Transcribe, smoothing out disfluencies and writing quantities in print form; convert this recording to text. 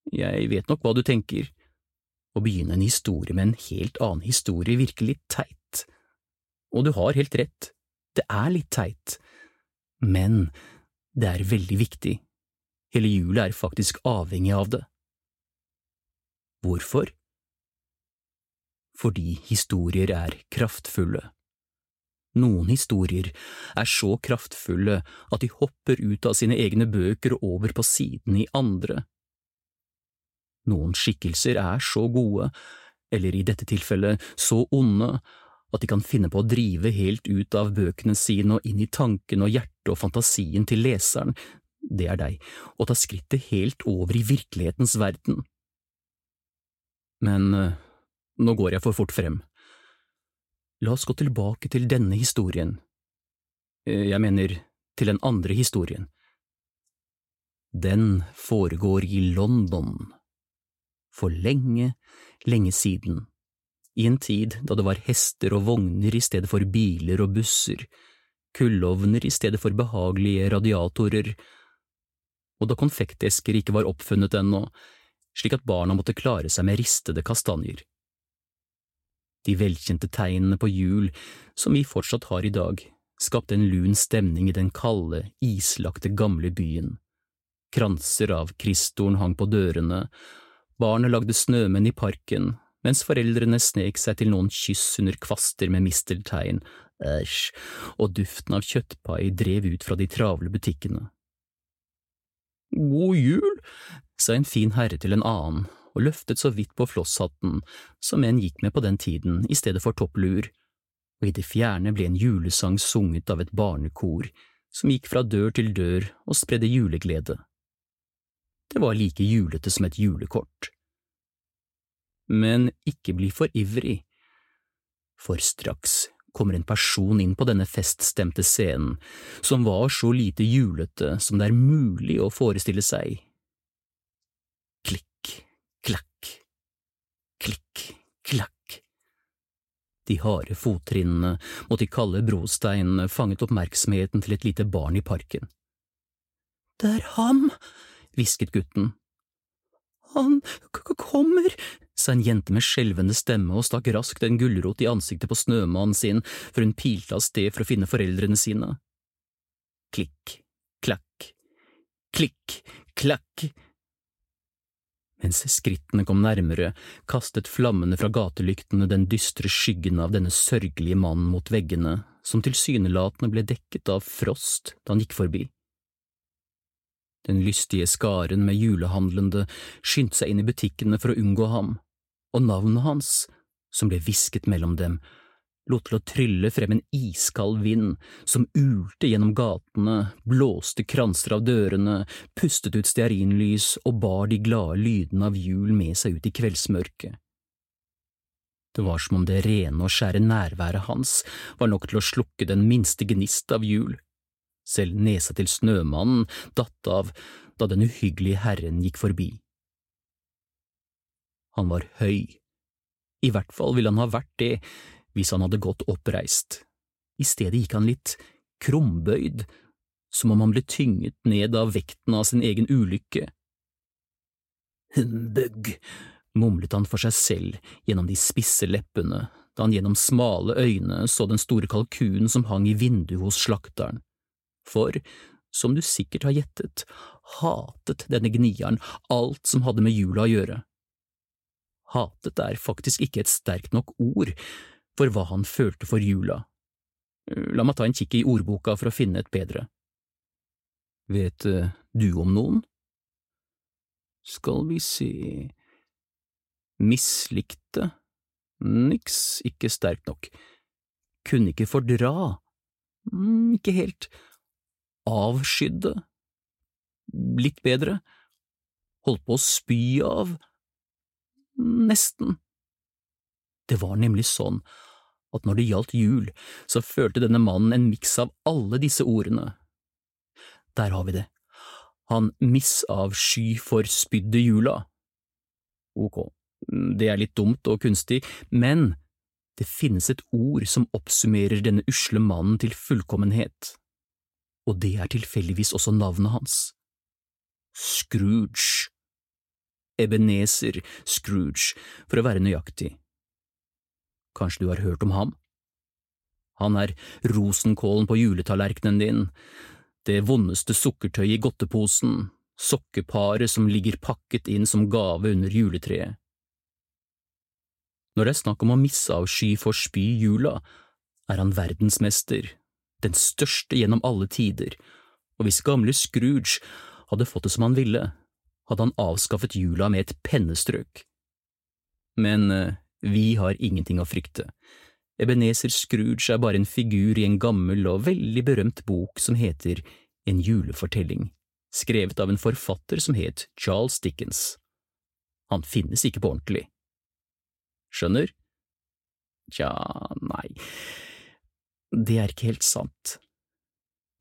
Jeg vet nok hva du tenker. Å begynne en historie med en helt annen historie virker litt teit. Og du har helt rett, det er litt teit. Men det er veldig viktig. Hele julet er faktisk avhengig av det. Hvorfor? Fordi historier er kraftfulle. Noen historier er så kraftfulle at de hopper ut av sine egne bøker og over på siden i andre. Noen skikkelser er så gode, eller i dette tilfellet så onde, at de kan finne på å drive helt ut av bøkene sine og inn i tanken og hjertet og fantasien til leseren, det er deg, og ta skrittet helt over i virkelighetens verden. Men nå går jeg for fort frem. La oss gå tilbake til denne historien. Jeg mener til den andre historien. Den foregår i London. For lenge, lenge siden, i en tid da det var hester og vogner i stedet for biler og busser, kullovner i stedet for behagelige radiatorer, og da konfektesker ikke var oppfunnet ennå, slik at barna måtte klare seg med ristede kastanjer. De velkjente tegnene på jul, som vi fortsatt har i dag, skapte en lun stemning i den kalde, islagte gamle byen. Kranser av kristtorn hang på dørene, barnet lagde snømenn i parken, mens foreldrene snek seg til noen kyss under kvaster med misteltein, og duften av kjøttpai drev ut fra de travle butikkene. God jul, sa en fin herre til en annen, og løftet så vidt på flosshatten, som menn gikk med på den tiden i stedet for topplur, og i det fjerne ble en julesang sunget av et barnekor, som gikk fra dør til dør og spredde juleglede. Det var like julete som et julekort. Men ikke bli for ivrig, for straks kommer en person inn på denne feststemte scenen, som var så lite julete som det er mulig å forestille seg. Klikk, klakk, klikk, klakk. De harde fottrinnene mot de kalde brosteinene fanget oppmerksomheten til et lite barn i parken. Det er ham, hvisket gutten. Han kommer, sa en jente med skjelvende stemme og stakk raskt en gulrot i ansiktet på snømannen sin før hun pilte av sted for å finne foreldrene sine. Klikk, klakk, klikk, klakk. Mens skrittene kom nærmere, kastet flammene fra gatelyktene den dystre skyggen av denne sørgelige mannen mot veggene, som tilsynelatende ble dekket av frost da han gikk forbi. Den lystige skaren med julehandlende skyndte seg inn i butikkene for å unngå ham, og navnet hans, som ble hvisket mellom dem, lot til å trylle frem en iskald vind som ulte gjennom gatene, blåste kranser av dørene, pustet ut stearinlys og bar de glade lydene av jul med seg ut i kveldsmørket. Det var som om det rene og skjære nærværet hans var nok til å slukke den minste gnist av jul. Selv nesa til snømannen datt av da den uhyggelige herren gikk forbi. Han var høy. I hvert fall ville han ha vært det hvis han hadde gått oppreist. I stedet gikk han litt krumbøyd, som om han ble tynget ned av vekten av sin egen ulykke. Humbug, mumlet han for seg selv gjennom de spisse leppene, da han gjennom smale øyne så den store kalkunen som hang i vinduet hos slakteren. For, som du sikkert har gjettet, hatet denne gnieren alt som hadde med jula å gjøre. Hatet er faktisk ikke et sterkt nok ord for hva han følte for jula. La meg ta en kikk i ordboka for å finne et bedre. Vet du om noen? Skal vi se… Mislikte? Niks, ikke sterkt nok. Kunne ikke fordra? Ikke helt. Avskydde? Litt bedre. Holdt på å spy av? Nesten. Det var nemlig sånn at når det gjaldt jul, så følte denne mannen en miks av alle disse ordene. Der har vi det. Han misavsky forspydde jula. Ok, det er litt dumt og kunstig, men det finnes et ord som oppsummerer denne usle mannen til fullkommenhet. Og det er tilfeldigvis også navnet hans. Scrooge. Ebenezer Scrooge, for å være nøyaktig. Kanskje du har hørt om ham? Han er rosenkålen på juletallerkenen din, det vondeste sukkertøyet i godteposen, sokkeparet som ligger pakket inn som gave under juletreet. Når det er snakk om å misavsky forspy jula, er han verdensmester, den største gjennom alle tider, og hvis gamle Scrooge hadde fått det som han ville, hadde han avskaffet jula med et pennestrøk. Men vi har ingenting å frykte. Ebenezer Scrooge er bare en figur i en gammel og veldig berømt bok som heter En julefortelling, skrevet av en forfatter som het Charles Dickens. Han finnes ikke på ordentlig. Skjønner? Tja, nei, det er ikke helt sant.